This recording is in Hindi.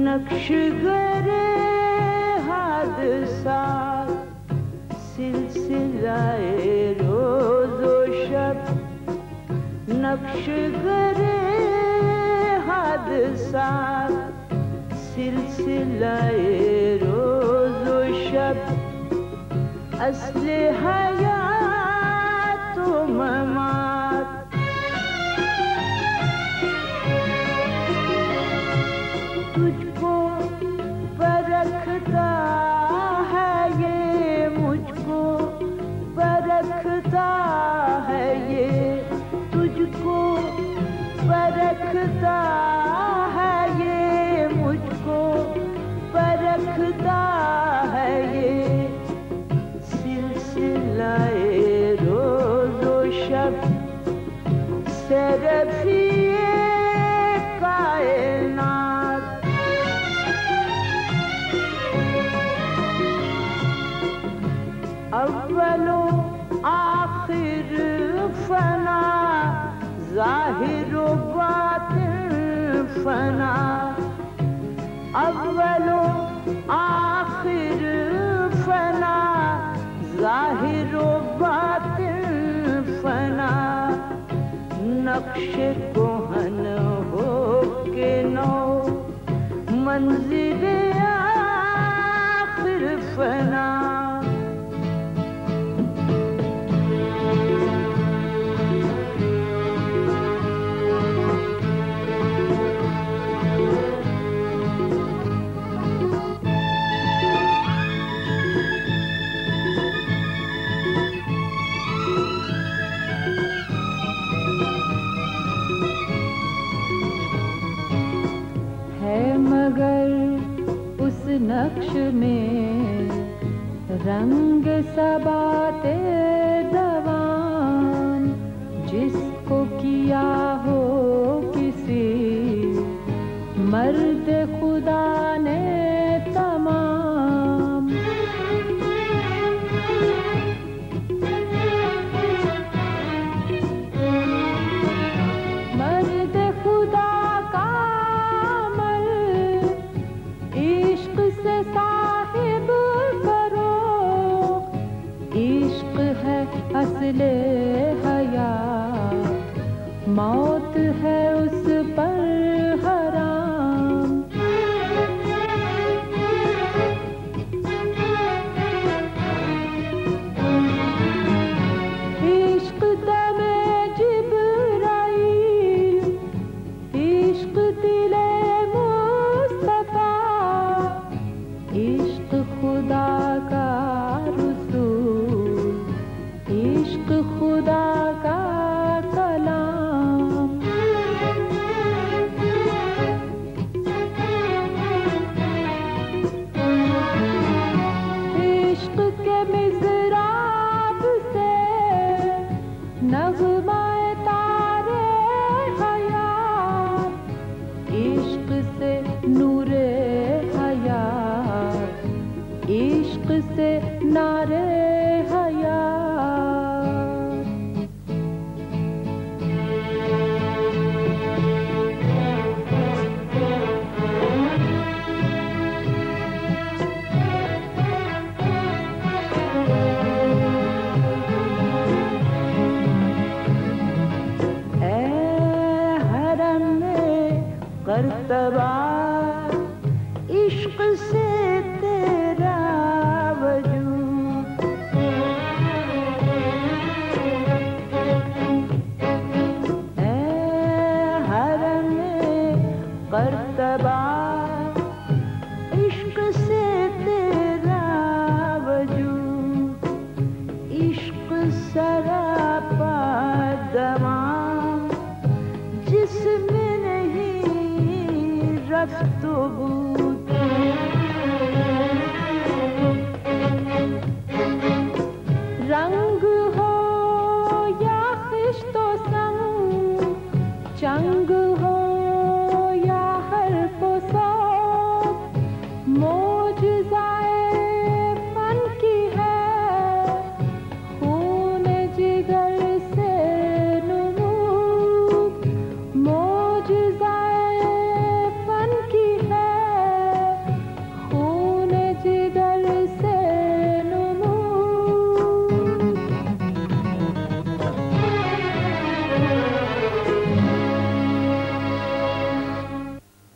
नक्श गरे हादसात सिलसिलाए रोज़ो शब नक्श गरे हादसात सिलसिलाए रोज़ो शब असले हयात व ममात तुझको परखता है ये मुझको परखता है ये तुझको परखता है ये मुझको परखता है ये सिलसिलाए रोज़ो शब सरफिए कायनात अव्वलो आखिर फना ज़ाहिर बातिन फना अव्वलो आखिर फना ज़ाहिर बातिन फना नक्श कोहन हो के नौ मंजिल आखिर फना नक्श में रंग सबाते दवान जिसको किया हो किसी मर्द खुदा ने तमाम मर्द खुदा का साहिब करो इश्क है असले हयात मौत है उस पर हराम इश्क दमे जिब्राइल इश्क दिले मुस्तफा इश्क खुदा का रसूल इश्क खुदा का कलाम इश्क के मिज़राब से नग़्माए तारे हयात इश्क से नूरे हयात इश्क से नारे हयात ऐ हरम में करतबा इश्क से तेरा वजूद ऐ हरम में करतबा इश्क से तेरा वजूद इश्क सरापा दवाम जिसमें नहीं रफ्त बूद रंग हो या खिश्तो संग चंग हो या हर्फ सौत मोजज़ा